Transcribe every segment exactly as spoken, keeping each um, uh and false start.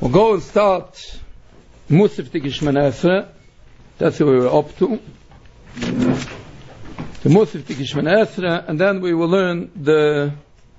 We'll go and start Musaf Tikish Esrei. That's where we were up to. The Musaf Tikish Esrei, and then we will learn the.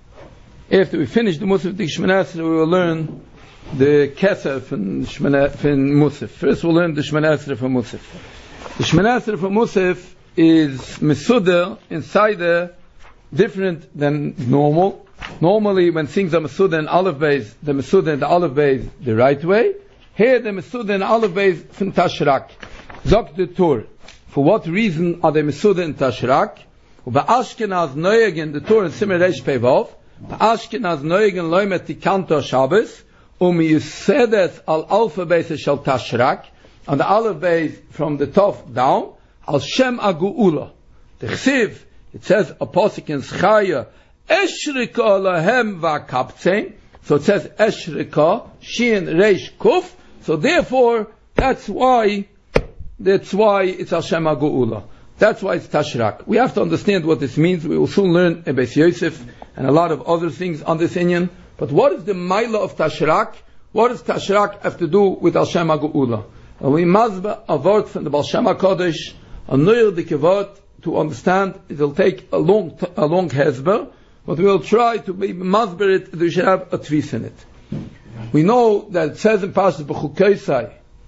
After we finish the Musaf Tikish Esrei, we will learn the Kesef from Musaf. First, we'll learn the Shemana Esrei from Musaf. The Shemana Esrei from Musaf is Mesuder inside there, different than normal. Normally, when things are Mesuder and Aleph Beis, the Mesuder and the Aleph Beis the right way. Here, the Mesuder and Aleph Beis from Tashrak. Zok the Tur. For what reason are they Mesuder and Tashrak? Uba Ashkenaz Noyegen the Tur and Simer Reish Pevov. Ashkenaz Noyegen Loimet Tikanto Shabbos. Um Yusedes al Alpha Beis shall Tashrak. On the Aleph Beis from the top down. Al Shem Agu'ula. The Chsiv, it says a posik in Schaya. Eshrika lahem v'akaptzein. So it says Eshrika, Shin Reish Kuf. So therefore, that's why, that's why it's Hashem HaGeula. That's why it's Tashrak. We have to understand what this means. We will soon learn Ebeis Yosef and a lot of other things on this inyan. But what is the Maila of Tashrak? What does Tashrak have to do with Hashem HaGeula? And we mazba a word from the Baal Shem HaKadosh, a Noyer word to understand. It will take a long, a long hezber. But we will try to be mazber it, we should have a twist in it. We know that it says in Parashat B'chukaysai,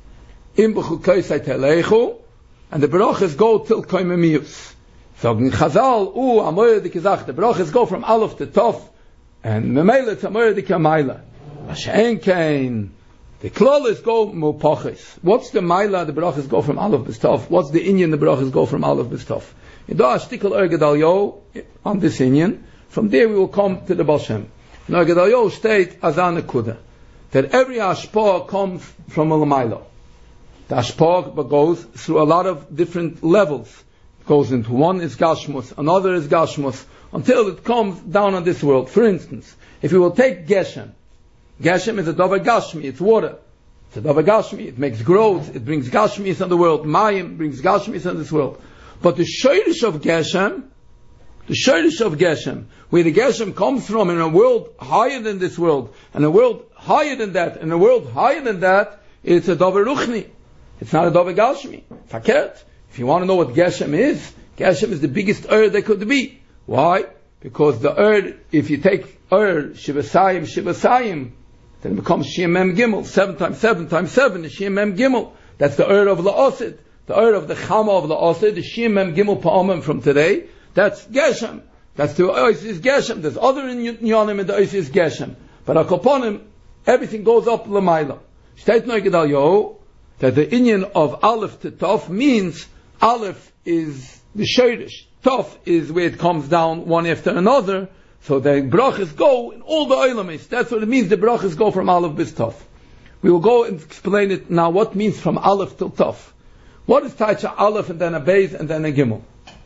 in B'chukaysai Telechu, and the brachas go till Koimemius. So in Chazal, U, Amoyer Dikizach, the brachas go from Aleph to Tov, and Memele it's Amoyer Dikamayla. Mashen Kain, the Klolis go Mupachis. What's the Maila, the brachas go from Aleph to Tov? What's the Inyan, the brachas go from Aleph to Tov? In Da Ashtikal Ergedalyo, on this Inyan, from there we will come to the Baal Shem. Now Gedalyo state Azan Kuda that every Ashpah comes from a Lamailo. The Ashpah goes through a lot of different levels. It goes into one is Gashmus, another is Gashmus, until it comes down on this world. For instance, if you will take Geshem, Geshem is a Davar Gashmi, it's water. It's a Davar Gashmi, it makes growth, it brings Gashmis on the world. Mayim brings Gashmis on this world. But the Shoirish of Geshem, the Shorish of Geshem, where the Geshem comes from in a world higher than this world, and a world higher than that, and a world higher than that, it's a Dover Ruchni. It's not a Dover Gashmi. Fakert. If you want to know what Geshem is, Geshem is the biggest Ur there could be. Why? Because the Ur, if you take Ur, Shivasayim, Shivasayim, then it becomes Shia Mem Gimel. Seven times seven times seven is Shia Mem Gimel. That's the Ur of La'osid. The Ur of the Chama of La'osid, the Shia Mem Gimel Pa'amim from today. That's Geshem. That's the Oasis Geshem. There's other Yonim in the Oasis Geshem. But Akoponim, everything goes up Lamaila. State Noigedal Yo, that the Inyan of Aleph to Tov means Aleph is the Shirish. Tov is where it comes down one after another. So the brachas go in all the Olamis. That's what it means, the brachas go from Aleph bis Tov. We will go and explain it now, what means from Aleph till Tov. What is Taicha Aleph and then a Beis and then a Gimel?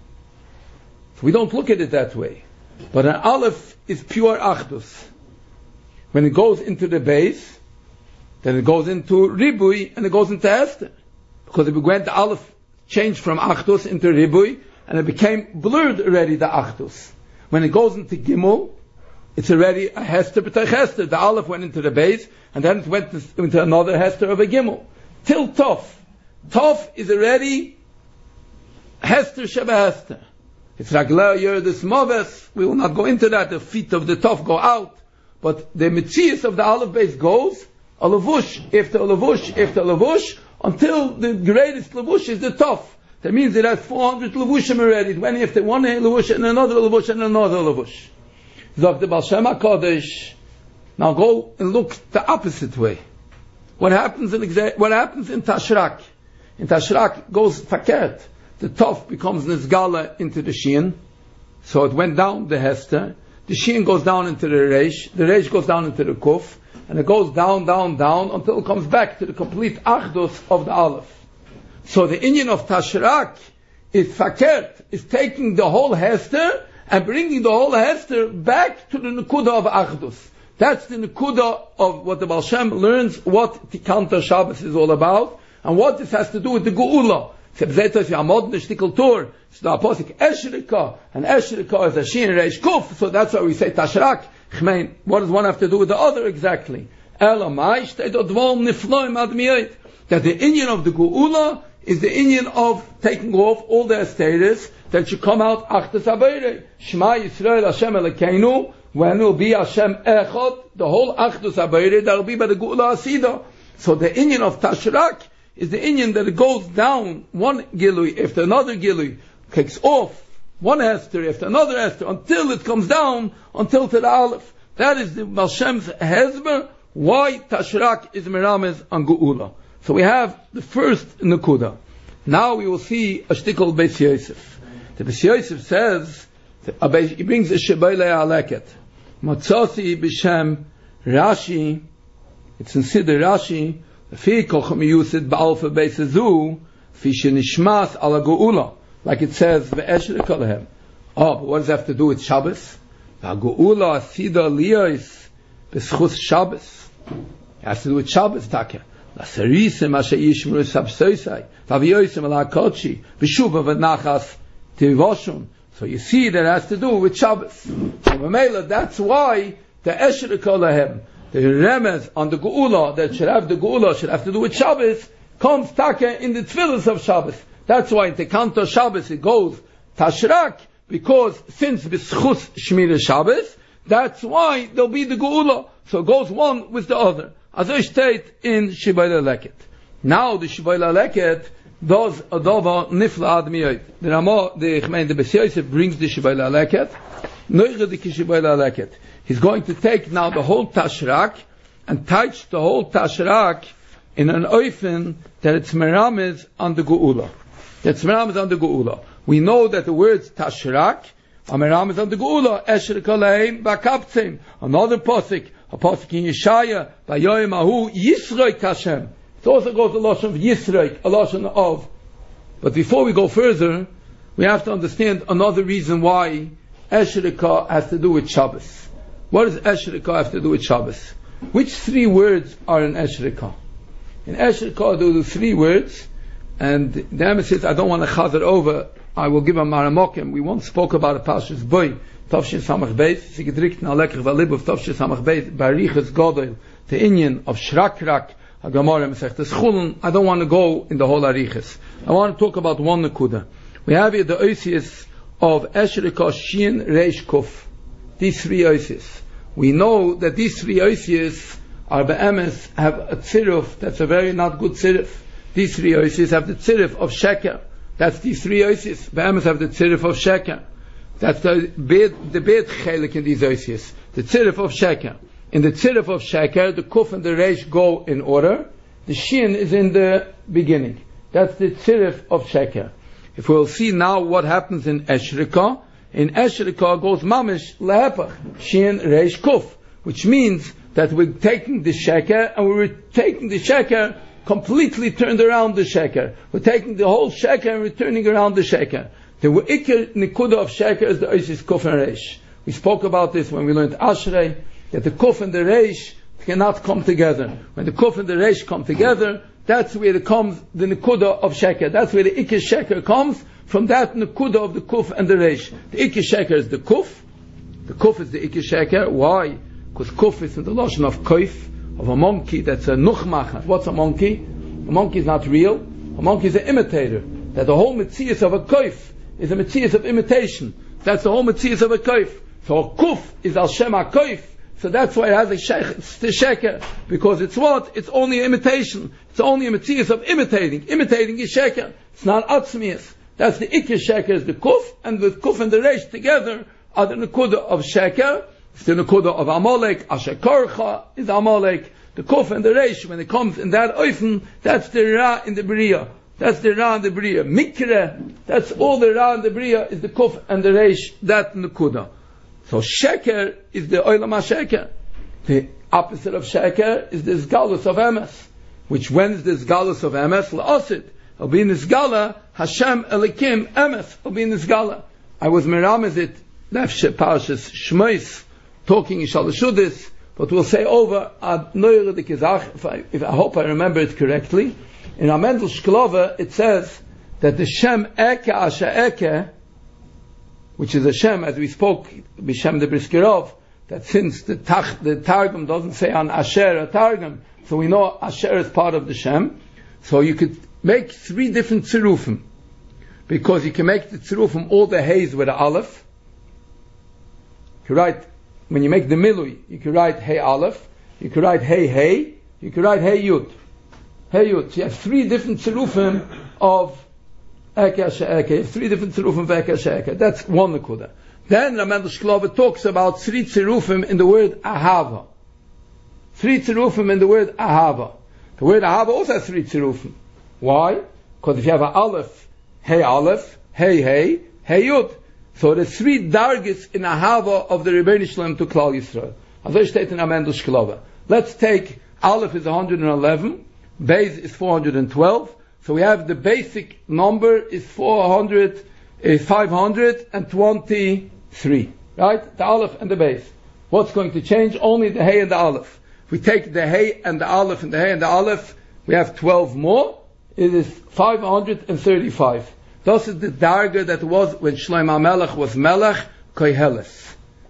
We don't look at it that way. But an Aleph is pure Achdus. When it goes into the base, then it goes into Ribui, and it goes into Hester. Because it went, the Aleph changed from Achdus into Ribui, and it became blurred already, the Achdus. When it goes into Gimel, it's already a Hester b'tach Hester. The Aleph went into the base, and then it went into another Hester of a Gimel. Till Tov. Tov is already Hester Sheba Hester. It's Ragla Yerdis Moves. We will not go into that. The feet of the Tov go out. But the Metzias of the Aleph base goes, a Lavush, after a Lavush, after a Lavush, until the greatest Lavush is the Tov. That means it has four hundred Lavushim already. It went after one Lavush and another Lavush and another Lavush. Zok the Baal Shem HaKadosh. Now go and look the opposite way. What happens in exa- what happens in Tashrak? In Tashrak goes Fakert. The Tov becomes Nizgala into the Shin. So it went down the Hester. The Shin goes down into the Reish. The Reish goes down into the Kuf. And it goes down, down, down until it comes back to the complete Achdus of the Aleph. So the Inyan of Tashrak is Fakert, is taking the whole Hester and bringing the whole Hester back to the Nekuda of Achdus. That's the Nekuda of what the Baal Shem learns, what Tikanta Shabbos is all about, and what this has to do with the Geula. So the apostle Eshrika, and Eshrika is a Shin Reish Kuf, so that's why we say Tashrak. What does one have to do with the other exactly? Elamai steht dort dwom nifloim ad miyot. That the inyan of the Geula is the inyan of taking off all their status that should come out Achdas Habayre. Shema Yisrael Hashem Elokeinu, when it will be Hashem Echad, the whole Achdus Habayre, that will be by the Geula Asida. So the inyan of Tashrak is the inyan that it goes down one Gilui after another Gilui, kicks off one Esther after another Esther until it comes down until to the Aleph. That is the Malshem's Hezber, why Tashrak is Merames on Geula. So we have the first Nakuda. Now we will see a shtickle Beis Yosef. The Beis Yosef says, he brings the Shebailei Aleket. Matzasi b'shem Rashi, it's in Siddur Rashi, Fi kochem yusid ba'alfa Beis Zu, Fi shenishmas ala Geula. Like it says, Ve'esher kolahem. Oh, but what does that have to do with Shabbos? Geula asida liyos b'schus Shabbos. It has to do with Shabbos, Taka. Lasarisim asher yishmru sabsoisai, Vaviyosim ala kochi, B'shuva v'nachas tivoshun. So you see that has to do with Shabbos. So Mamela, that's why the Esher kolahem, the remez on the Geula, that should have the Geula, should have to do with Shabbos, comes Taka in the tefillas of Shabbos. That's why in the Kantor Shabbos it goes Tashrak, because since B'schus Shmira Shabbos, that's why there'll be the Geula. So it goes one with the other. As I state in Shibayla Leket. Now the Shibayla Leket does a dova nifla ad miyot. The Rama, the Chmein, the Beis Yosef brings the Shibayla Leket. Noiche the Shibayla Leket. He's going to take now the whole Tashrak and touch the whole Tashrak in an oifen that it's merames on the Geula. That's merames on the Geula. We know that the words Tashrak are merames on the Geula. Esher koleim bakaptzim. Another posik. A pasuk in Yeshaya, Vayoyim Ahu Yisroik Hashem. It also goes to Lashon of Yisroik, a Lashon of. But before we go further, we have to understand another reason why Esherika has to do with Shabbos. What does Esherika have to do with Shabbos? Which three words are in Esherika? In Esherika there are three words, and the Emes says, I don't want to chazar over, I will give a maramokim. We once spoke about a Parshas Boy, Tavshin Samach Beis, sie gedrückt na lekker valib of Tavshin Samach Beis, Bariches Godel, the Inyan of Shrakrak, Hagamorem Sech, the Schulen. I don't want to go in the whole Ariches. I want to talk about one Nakuda. We have here the Oisius of Esherika Shin Reish Kuf. These three Oisius. We know that these three Oisius are Be'emes, have a tziruf, that's a very not good tziruf. These three Oisius have the tziruf of Sheker. That's these three Oisius. Be'emes have the tziruf of Sheker. That's the bed, the bed chelik in these oisius. The tzirif of sheker. In the tzirif of sheker, the kuf and the reish go in order. The shin is in the beginning. That's the tzirif of sheker. If we'll see now what happens in eshrika, in eshrika goes mamish lehepach, shin reish kuf, which means that we're taking the sheker and we're taking the sheker completely turned around the sheker. We're taking the whole sheker and we're turning around the sheker. The Ikir Nikuda of Sheker is the Oisis Kuf and Reish. We spoke about this when we learned Ashrei, that the Kuf and the Reish cannot come together. When the Kuf and the Reish come together, that's where it comes, the Nikuda of Sheker. That's where the Ikir Sheker comes, from that Nikuda of the Kuf and the Reish. The Ikir Sheker is the Kuf. The Kuf is the Ikir Sheker. Why? Because Kuf is in the Lashon of Koif, of a monkey that's a Nuchmacher. What's a monkey? A monkey is not real. A monkey is an imitator. That the whole Metzias of a Koif is a Metzias of imitation. That's the whole Metzias of a Koif. So a Kuf is Al Shem HaKoif. So that's why it has a sheker. Because it's what? It's only an imitation. It's only a Metzias of imitating. Imitating is sheker. It's not Atzmias. That's the Ikir sheker is the Kuf, and the Kuf and the Reish together are the Nekuda of sheker. It's the Nekuda of Amalek. Asher Korcha is Amalek. The Kuf and the Reish, when it comes in that Oifen, that's the Ra in the Bria. That's the Ra and the Bria. Mikre, that's all the Ra and the Bria is the Kuf and the Reish, that Nekuda. So Sheker is the Olam HaSheker. The opposite of Sheker is the Zgalus of Emes. Which when is the Zgalus of Emes? La'asid. It'll be in the Zgala, Hashem Elikim Emes. It'll be in the Zgala. I was Meramezit, Nefshe Parshas Shmois, talking in Shalashudis, but we'll say over, Ad Neure de Kizach, if I, if I hope I remember it correctly. In Amendel Shklova, it says that the Shem Eke Asha Eke, which is a Shem, as we spoke, B'Shem de Briskirov, that since the, tach, the Targum doesn't say on Asher a Targum, so we know Asher is part of the Shem, so you could make three different tzirufim, because you can make the tzirufim all the Heys with the Aleph. You can write, when you make the Milui, you can write Hey Aleph, you can write Hey Hey, you can write Hey Yud. Hey Yud. So you have three different tzirufim of Eke Asher Eke. You have three different tzirufim of Eke Asher Eke. That's one Nekuda. Then Ramendel Shklova talks about three tzirufim in the word Ahava. Three tzirufim in the word Ahava. The word Ahava also has three tzirufim. Why? Because if you have an Aleph, Hey Aleph, Hey Hey, Hey Yud. So there's three dargis in Ahava of the Rebbeinu Shalom to Klal Yisrael. As I state in Ramendel Shklova. Let's take Aleph is one hundred eleven, Beis is four hundred twelve. So we have the basic number is four hundred, is five hundred twenty-three, right? The Aleph and the Beis. What's going to change? Only the Hey and the Aleph. If we take the Hey and the Aleph and the Hey and the Aleph, we have twelve more. It is five hundred thirty-five. This is the darga that was when Shlomo Melech was Melech, Koheles.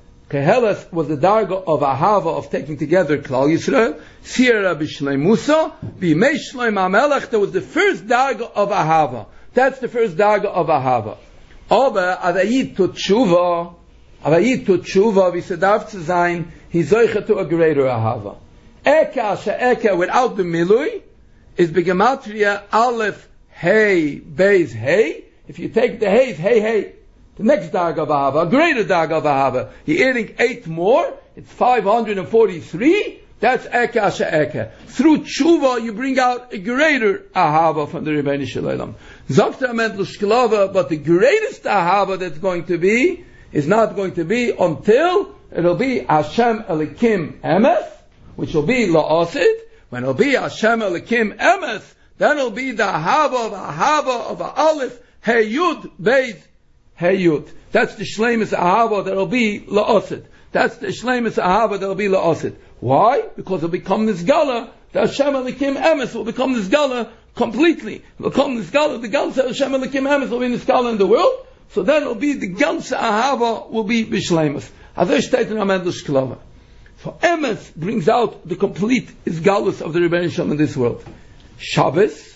Koheles was the darga of Ahava, of taking together Klal Yisrael. Sierra b'Shleimusa, b'Mei Shlomo Melech, that was the first darga of Ahava. That's the first darga of Ahava. Aber Avayit to Tshuva, Avayit to Tshuva, wie se darf zu sein, he zoiche to a greater Ahava. Eke asher Eke, without the Milui, is begematria Aleph, Hey, Beis, Hey. If you take the Heys, Hey, Hey, the next darga of Ahava, a greater darga of Ahava, you're adding eight more, it's five hundred forty-three, that's Eke asher Eke. Through Tshuva, you bring out a greater Ahava from the Rebbeinu Shalom. Zokta Ramendel Shklova, but the greatest Ahava that's going to be, is not going to be until it'll be Hashem Elikim Emes, which will be La'asid. When it'll be Hashem Elikim Emes, then it'll be the Ahava of Ahava of Aleph, Hey Yud, Beis, Hey Yud. That's the Shleimus Ahava that'll be La'asid. That's the Shleimus Ahava that'll be La'asid. Why? Because it'll become this Gala, the Hashem Elikim Emes will become this Gala completely. It will become this Gala, the Gala Hashem Elikim Emes will be in this Gala in the world, so then it'll be the Ganze Ahava will be B'Shleimus. As I state in Ramendel Shklova. So Emes brings out the complete Isgalus of the Rebbeinu Shalom in this world. Shabbos,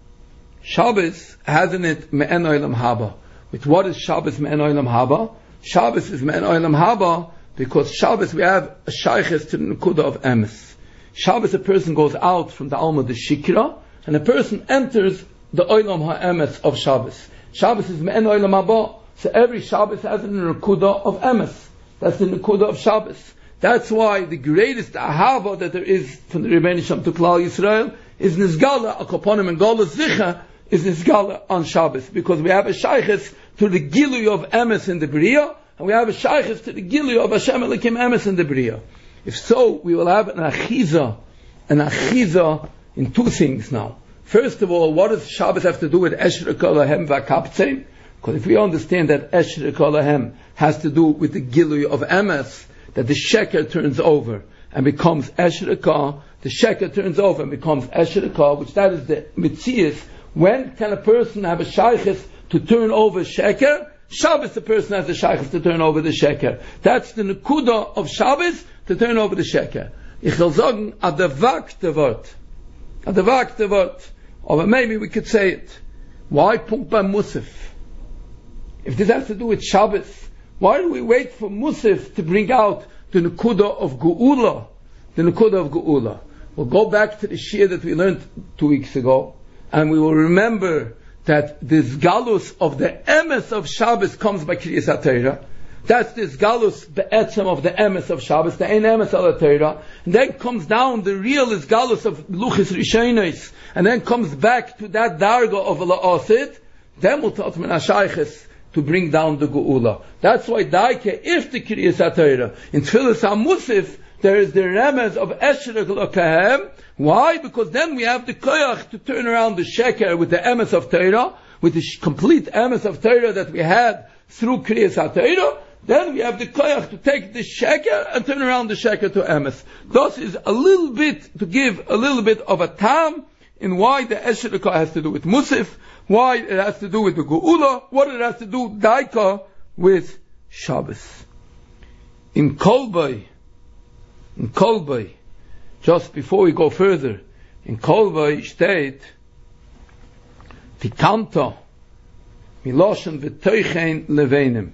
Shabbos has in it Me'en Olam Haba. With what is Shabbos Me'en Olam Haba? Shabbos is Me'en Olam Haba because Shabbos we have a shayches to the Nekuda of Emes. Shabbos, a person goes out from the Alma de Shikra and a person enters the Olam HaEmes of Shabbos. Shabbos is Me'en Olam Haba. So every Shabbos has a Nekuda of Emes. That's the Nekuda of Shabbos. That's why the greatest Ahava that there is from the Rebbeinu Shalom to Klal Yisrael is Nizgala, a Koponim and Gola Zicha, is Nizgala on Shabbos. Because we have a Shayches to the Gilui of Emes in the Bria, and we have a Shayches to the Gilui of Hashem Elikim Emes in the Bria. If so, we will have an Achiza, an Achiza in two things now. First of all, what does Shabbos have to do with Esher Kolahem Vakaptzein? Because if we understand that Esher Kolahem has to do with the Gilui of Emes, that the sheker turns over and becomes Esherikah, the sheker turns over and becomes Esherikah, which that is the mitzias. When can a person have a shaykhis to turn over sheker? Shabbos, the person has a shaykhis to turn over the sheker. That's the nekuda of Shabbos, to turn over the sheker. Ich will sagen, adavakte Wort. Adavakte Wort. Or maybe we could say it. Why Punkt beim Musaf? If this has to do with Shabbos, why do we wait for Musaf to bring out the Nekuda of Geula? The Nekuda of Geula. We'll go back to the Shia that we learned two weeks ago, and we will remember that this Galus of the Emes of Shabbos comes by Kriyas HaTorah. That's this Galus Be'etzem of the Emes of Shabbos, the Ein Emes al HaTorah. And then comes down the real is Galus of Luchis Rishonos, and then comes back to that Darga of La'asid. Then we'll talk about Ashayches to bring down the Geula. That's why Daike, if the Kriyas HaTorah, in Tfilas HaMusaf, there is the remez of Esher Elokahem. Why? Because then we have the koyach to turn around the sheker with the emes of Torah, with the sh- complete emes of Torah that we had through Kriyas HaTorah. Then we have the koyach to take the sheker and turn around the sheker to emes. Thus is a little bit, to give a little bit of a tam in why the Esher Elokahem has to do with Musaf, why it has to do with the Geula, what it has to do, Daika, with Shabbos. In Kolbay, in Kolbei, just before we go further, in Kolbei state, Tikanto, Miloshen v'toichen levenim.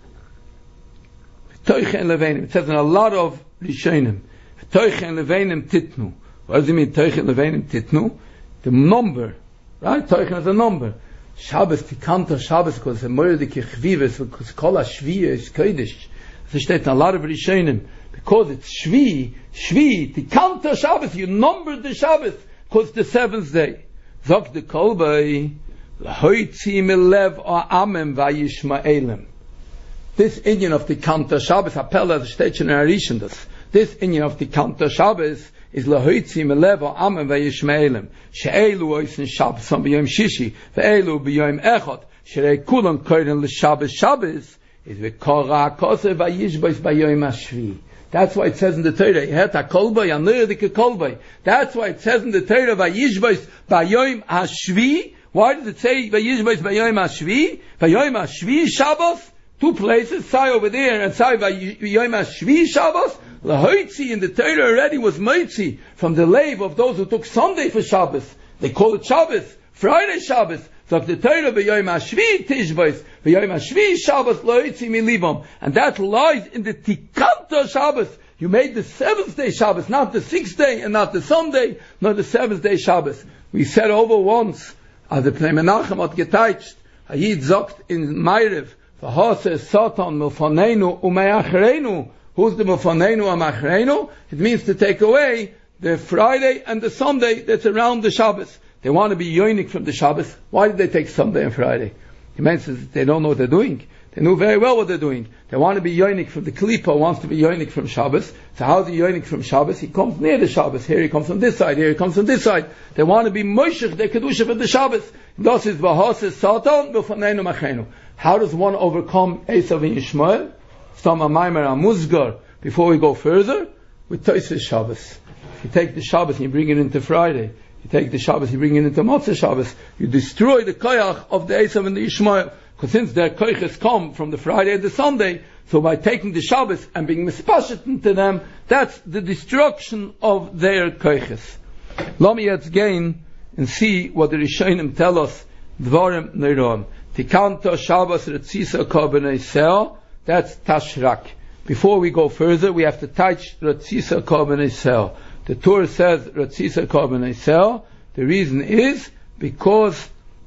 V'toichen levenim. It says in a lot of Rishonim, v'toichen levenim titnu. What does it mean, toichen levenim titnu? The number, right? Toichen is a number. Shabbos, Tikanto Shabbos, because it's a moedike chvives, because kol ha-shvi is kodesh. So it states in a lot of Rishonim, because it's shvi, shvi, Tikanto Shabbos, you numbered the Shabbos, because it's the seventh day. Zok de Kolbei, L'hoitzi milev or amem vayishma'elim. This Indian of the Tikanto Shabbos, Appella, the state in Arishandas, this Indian of the Tikanto Shabbos is L'hoitzi milev or amem vayishma'elim. She'elu oisin Shabbos on b'yom shishi, ve'elu b'yom echot, she'rei kulam koirin l'Shabbos Shabbos, is v'kora kose vayishbois b'yom hashvi. That's why it says in the Torah, Heta kolbay, anurdik kolbay. That's why it says in the Torah, vayishbois b'yom hashvi. Why does it say vayishbois b'yom hashvi? B'yom hashvi Shabbos? Two places, Sai over there and Sai v'yom hashvi Shabbos. Lahoitzi in the Torah already was moitzi from the lave of those who took Sunday for Shabbos. They call it Shabbos, Friday Shabbos. So the Torah b'yom hashvi tishbois, b'yom hashvi Shabbos lahoitzi milibam. And that lies in the Tikanto Shabbos. You made the seventh day Shabbos, not the sixth day and not the Sunday, not the seventh day Shabbos. We said over once, as the Pnei Menachem hat geteicht, Hayid zogt in Meirev, v'hase Satan milfonenu u'me'achrenu. Who's the milfonenu u'me'achrenu? It means to take away the Friday and the Sunday that's around the Shabbos. They want to be yoinik from the Shabbos. Why did they take Sunday and Friday? It means that they don't know what they're doing. They know very well what they're doing. They want to be yoinik from the Klippa, wants to be yoinik from Shabbos. So how's he yoinik from Shabbos? He comes near the Shabbos. Here he comes from this side, here he comes from this side. They want to be moishech, they kedusha for the Shabbos. Thus is v'hase Satan v'fonenu machenu. How does one overcome Esav and Yishmael? Some Maimer Amuzgar. Before we go further, with Tosfos Shabbos. You take the Shabbos and you bring it into Friday. You take the Shabbos, you bring it into Motzei Shabbos. You destroy the koyach of the Esav and the Yishmael. Because since their koyches come from the Friday and the Sunday, so by taking the Shabbos and being mispashet into them, that's the destruction of their koyches. Let me yet gain and see what the Rishonim tell us. Dvarim neirom. Tikanto Shabbos Retzisa Korbanei Seah. That's Tashrak. Before we go further, we have to touch Retzisa Korbanei Seah. The Torah says Retzisa Korbanei Seah. The reason is because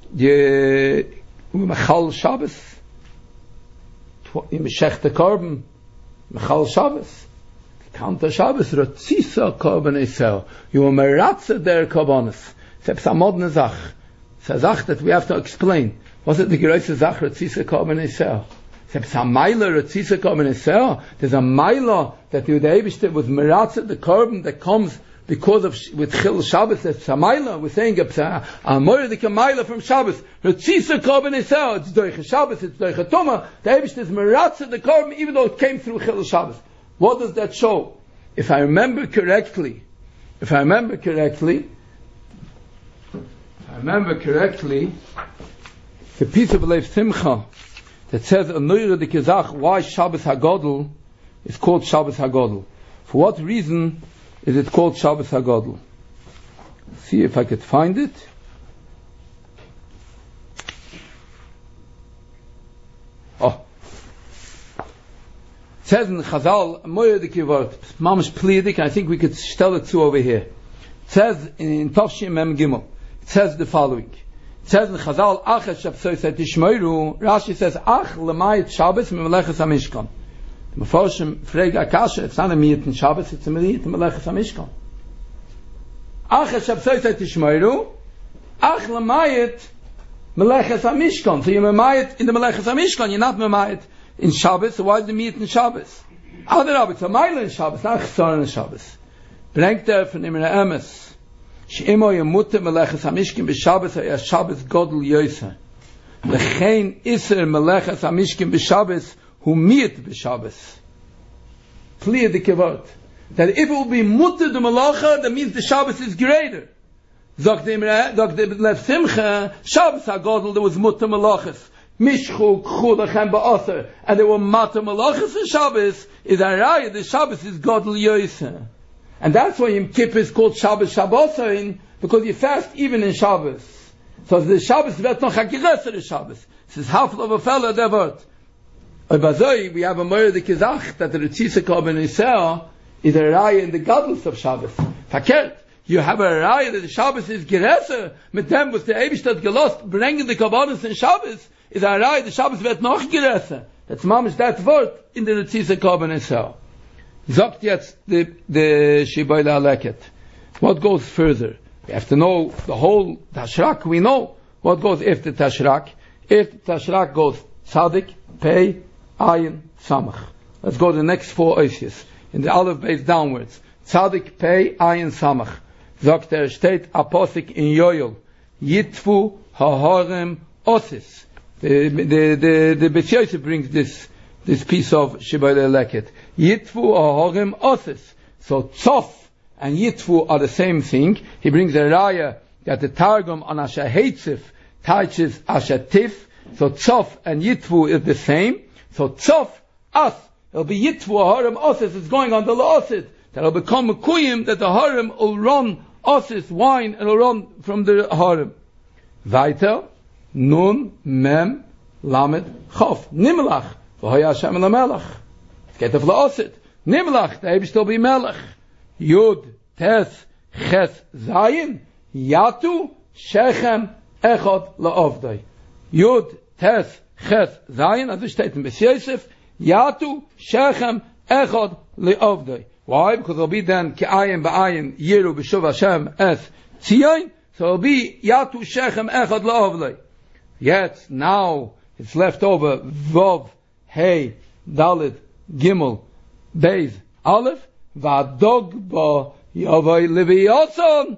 the Mechal Shabbos, Meshech the Korban, Mechal Shabbos, Tikanto Shabbos Retzisa Korbanei Seah. You are meratze der Korbanos. It's a modern Zach. It's a Zach that we have to explain. Was it the Gereise Zach Retzisa Korbanei Seah? There's a Maila Retzisa Korbanei Seah. There's a Maila that the Eibishter was meratze the Korban that comes because of with Chil Shabbos. It's a Maila. We're saying it's a Moedik Maila from Shabbos. Retzisa Korbanei Seah. It's Doiche Shabbos. It's Doiche Tuma. The Eibishter is meratze the Korban even though it came through Chil Shabbos. What does that show? If I remember correctly, if I remember correctly, if I remember correctly, the piece of Lev Simcha that says a Neure de Kezach why Shabbos HaGodel is called Shabbos HaGodel. For what reason is it called Shabbos HaGodel? See if I could find it. Oh. It says in Chazal, Moyer de Kivot, Mamash Plidik, I think we could tell it to over here. It says in Tavshim Mem Gimel, it says the following. It says in Chazal, Ach et Shabsoi Seit Ishmoiru, Rashi says, Ach lemayit Shabbos memeleches HaMishkan. The Meforshim frag Akasha, it's not a miyit in Shabbos, it's a miyit in Meleches HaMishkan. Ach et Shabsoi Seit Ishmoiru, Ach lemayit Meleches HaMishkan. So you're memayit in the Meleches HaMishkan, you're not memayit in Shabbos, so why is the miyit in Shabbos? Other Rabbi, it's a mile in Shabbos, not Chesar in Shabbos. Brengt er von Imre Emes, She'imo yemutte meleches hamishkin b'Shabbos haya Shabbos godel yoser. Lechein iser meleches hamishkin b'Shabbos hu miyit b'Shabbos. Clear the kevot. That if it will be mutter the malacha, that means the Shabbos is greater. Zog the Lev Simcha, Shabbos HaGodel, there was mutter malachas. Mishchu kchu lechem ba'aser, and they were matar malachas in Shabbos, is a raya, the Shabbos is Godel Yoseh. And that's why Yom Kippur is called Shabbos Shabbosayin, because you fast even in Shabbos. So the Shabbos wird noch a geresser Shabbos. This is half of a fellow der word. But we have a more the Kizach that the Ritzisa Korban Yisrael is a raya in the Gadlus of Shabbos. Verkehrt. You have a raya that the Shabbos is geresser, mit dem was der Eibishtat gelost, bringen the Korbanos in Shabbos, is a raya, the Shabbos wird noch geresser. That's mamish that word in the Ritzisa Korban Yisrael. Sagt jetzt the the Shibayla Leket. What goes further? We have to know the whole Tashrak. We know what goes after Tashrak. After Tashrak goes Tzadik, Pei, Ayin, Samach. Let's go to the next four oisius. In the Aleph base downwards. Tzadik, Pei, Ayin, Samach. Sagt er steht Apostik in Yoyel. Yitfu Hahorem Osis. The the the the B'Tyoyse brings this this piece of Shibayla Leket. Yitfu Hahorem Osis. So Tzof and Yitfu are the same thing. He brings a raya that the Targum on Asher Heitzif touches Asher Tif. So Tzof and Yitfu is the same. So Tzof, As, it'll be Yitvu, Harim, Osis, it's going on the La'osid. That'll become a Kuyim, that the Harim will run Osis, wine, and will run from the Harim. Weiter, Nun, Mem, Lamed, Chof, Nimlach, V'hoya Hashem Lamelach. It's get of La'osid. Nimlach, the Eibishter will be Melech. Yud, Tes, Ches, Zayin, Yatu, Shechem, Echad, La'ovdai. Yud, Tes, Ches, Zayin, as it states in Bes Yosef, Yatu, Shechem, Echad, Le'ovdai. Why? Because it'll be then, Ki'ayin, Ba'ayin, Yiru, B'shuv Hashem, Es, Tziyayin, so it'll be, Yatu, Shechem, Echad, Le'ovdai. Yet, now, it's left over, Vov, Hey, Dalet, Gimel, Beis, Aleph, V'adog Bo, Yovai, Leviyoson,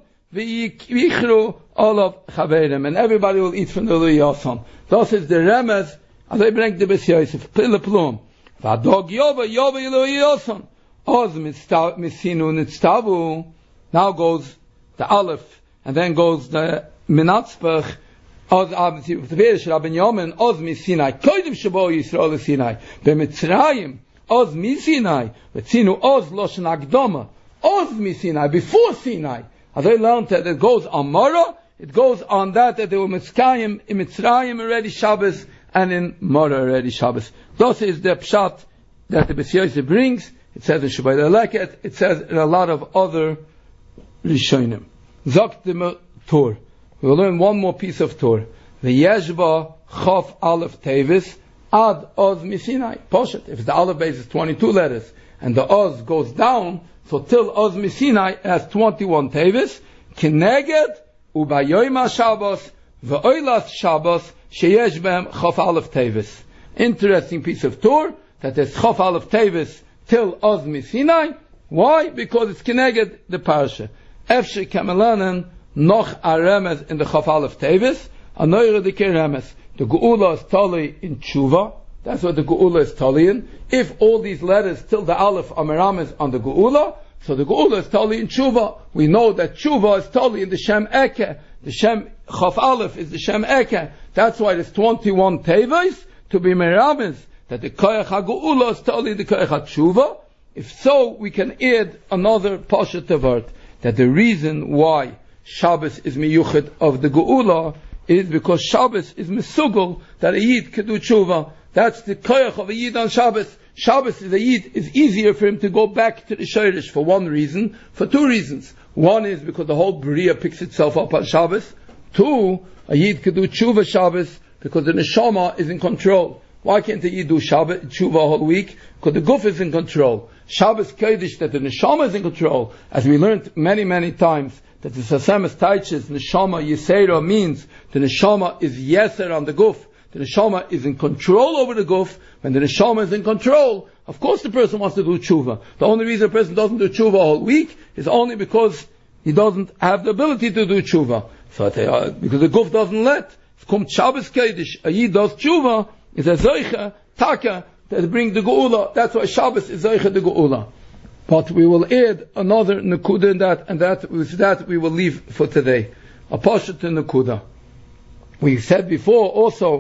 V'yichru, Olav, Chaverim, and everybody will eat from the Leviyoson. This is the Remez, as I bring the Bes Yosef, Pile Plum. V'adog Yova, Yova Leviyoson. Oz Misinu Nitztavu. Now goes the Aleph, and then goes the Minatzpech, Oz Abtivish Rabin Yomen, Oz Misinai, Koidim Shabo Yisrael Sinai, Bemitzrayim, Oz Misinai, Vetzinu Oz Loshen Agdoma, Oz Misinai, before Sinai. As I learned that it goes on Mora, it goes on that that they were Mitzrayim, in Mitzrayim already Shabbos, and in Mora already Shabbos. This is the pshat that the Bes Yosef brings. It says in Shibayla Leket, it says in a lot of other Rishonim. Zok the Torah. We will learn one more piece of Torah. The Yeshba Chof Aleph Tevis Ad Oz Misinai. Poshet. If the Aleph base is twenty-two letters and the Oz goes down, so till Oz Misinai has twenty-one Tevis. Kineged Ubayoyim HaShabbos V'oilas Shabbos Sheyesh Bem Chof Aleph Tevis. Interesting piece of Torah that there's Chof Aleph Tevis till Oz Misinai. Why? Because it's Kineged the Parsha. Efshe Kamelanen noch a remez in the Chof Aleph Tevis, a neure dike remez. The Geula is tali in Tshuva. That's what the Geula is tali in. If all these letters till the Aleph are merames on the Geula, so the Geula is tali in Tshuva. We know that Tshuva is tali in the Shem Eke. The Shem Chof Aleph is the Shem Eke. That's why there's twenty-one Tevis to be merames that the Koyach HaGeula is tali in the Koyach HaTshuva. If so, we can add another Pasha Tevart, that the reason why Shabbos is miyuchet of the Geula is because Shabbos is mesugel that a Yid can do tshuva. That's the koyach of a Yid on Shabbos. Shabbos is a Yid is easier for him to go back to the Shorish for one reason, for two reasons. One is because the whole Bria picks itself up on Shabbos. Two, a Yid can do tshuva Shabbos because the neshama is in control. Why can't the Yid do Shabbos tshuva a whole week? Because the guf is in control. Shabbos kodesh that the neshama is in control, as we learned many many times. That the Sasemes Taiches, Neshama Yisera means the Neshama is Yeser on the Guf. The Neshama is in control over the Guf. When the Neshama is in control, of course the person wants to do tshuva. The only reason a person doesn't do tshuva all week is only because he doesn't have the ability to do tshuva. So uh, because the Guf doesn't let. It comes Shabbos Kodesh, a Yid does tshuva, is a Zoicha, Taka, that bring the Geula. That's why Shabbos is Zoicha the Geula. But we will add another Nakuda in that, and that with that we will leave for today. A Pashat Nakuda. We said before also,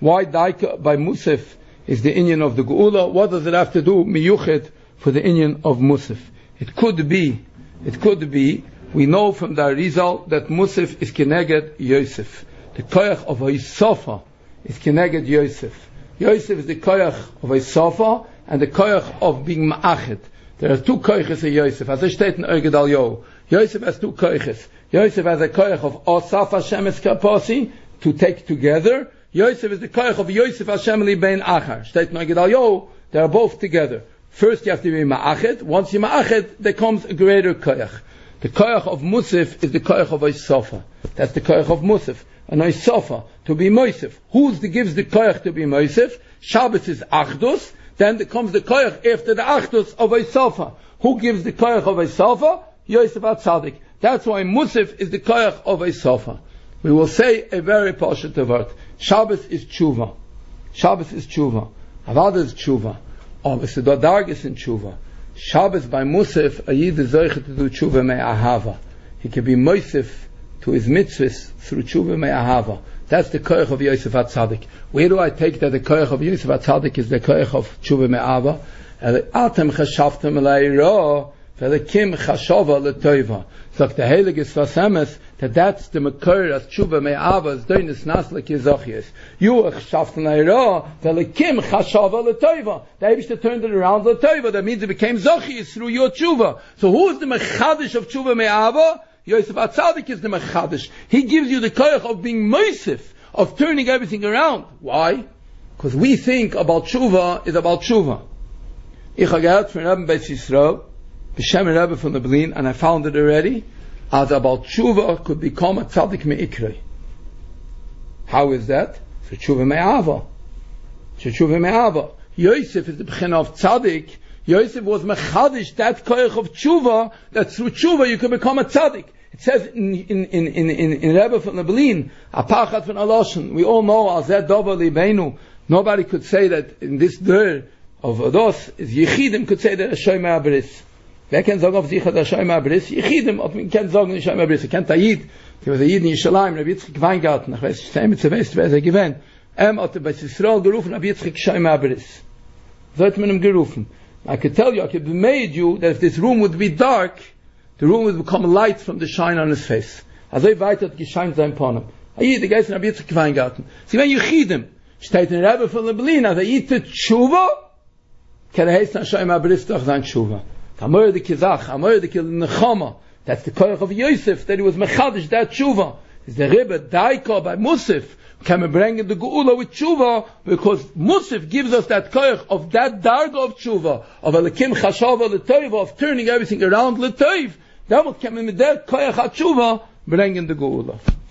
Why Daika by Musaf is the inyan of the Geula? What does it have to do, Miyuchet, for the inyan of Musaf? It could be, it could be, we know from the Arizal that Musaf is Keneged Yosef. The koyach of Yisofa is Keneged Yosef. Yosef is the koyach of Yisofa and the koyach of being Ma'achet. There are two koyches in Yosef. As I state in Ergedal Yo, Yosef has two koyches. Yosef has a koyach of Osaf Hashem Eskapasi, to take together. Yosef is the koyach of Yosef Hashem Li Bein Achar. State in Ergedal Yo, they are both together. First you have to be Ma'achet. Once you're Ma'achet, there comes a greater koyach. The koyach of Musaf is the koyach of Yisofa. That's the koyach of Musaf. And Yisofa, to be Moisef. Who's the gives the koyach to be Moisef? Shabbos is Achdus. Then there comes the koyach after the Achdus of Yisofa. Who gives the koyach of Yisofa? Yosef HaTzadik. That's why Musaf is the koyach of Yisofa. We will say a very positive word. Shabbos is tshuva. Shabbos is tshuva. Avad is tshuva. Oh, it's the dargis in tshuva. Shabbos by Musaf, a yid is zoiche to do tshuva me'ahava. He can be Moisef to his mitzvahs through tshuva me'ahava. That's the koyach of Yosef HaTzadik. Where do I take that the koyach of Yosef HaTzadik is the koyach of tshuva me'ahava? Atem chashaftem le'ira, v'lekim chashava l'toiva. So the Heilige Svasemes, that that's the makor as tshuva me'ahava, is doing this nas like Yezochias. You chashaftem le'ira, v'lekim chashava l'toiva. The Eibishter turned it around l'toiva. That means it became Zochias through your tshuva. So who is the mechadish of tshuva me'ahava? Yosef HaTzadik is the mechadish. He gives you the koyach of being moisef, of turning everything around. Why? Because we think about tshuva is about tshuva. Ich habe gehört von Rebbe Beis Yisrael, B'Shem Rebbe from the Berlin, and I found it already, as about tshuva could become a tzadik me'ikrei. How is that? So tshuva me'ava. So tshuva me'ava. Yosef is the b'china of tzadik. Yosef was mechadish, that koyach of tshuva, that through tshuva you can become a tzaddik. It says in in in in in, in Rebbe from the Berlin, apachat von Aloshen. We all know Azeh Dover Libeinu. Nobody could say that in this der of Ados is Yechidim could say that Hashem Abris. Wer kann sagen auf sich Hashem Abris? Yechidim, ob man kann sagen Hashem Abris. Er kennt Ayid. There was a Yid in Yerushalayim, Rabbi Yitzchak Weingarten. Ich weiß, ich weiß, ich weiß, wer er gewinnt. Er hat bei Yisrael gerufen, Rabbi Yitzchak Hashem Abris. So hat man ihm gerufen. I could tell you, I could have made you that if this room would be dark, the room would become light from the shine on his face. Also ich weit hat gescheint sein Pornem. Ayid, der Geist in Rabbi Yitzchak Weingarten. Sie werden Yechidim. Steht in Rebbe von Lebelin, als Ayid zu Tshuva, kann er heißen Hashem Abris doch sein Tshuva. Amor de Kizach, Amor de Nechama. That's the koyach of Yosef, that he was mechadish, that Tshuva. Is the Rebbe Daika by Musaf. Can we bring in the Geula with Tshuva, because Musaf gives us that koyach of that darga of Tshuva, of Elikim Chashava L'Toiv, of turning everything around L'Toiv. That would come in with that koyach HaTshuva, bring in the Geula.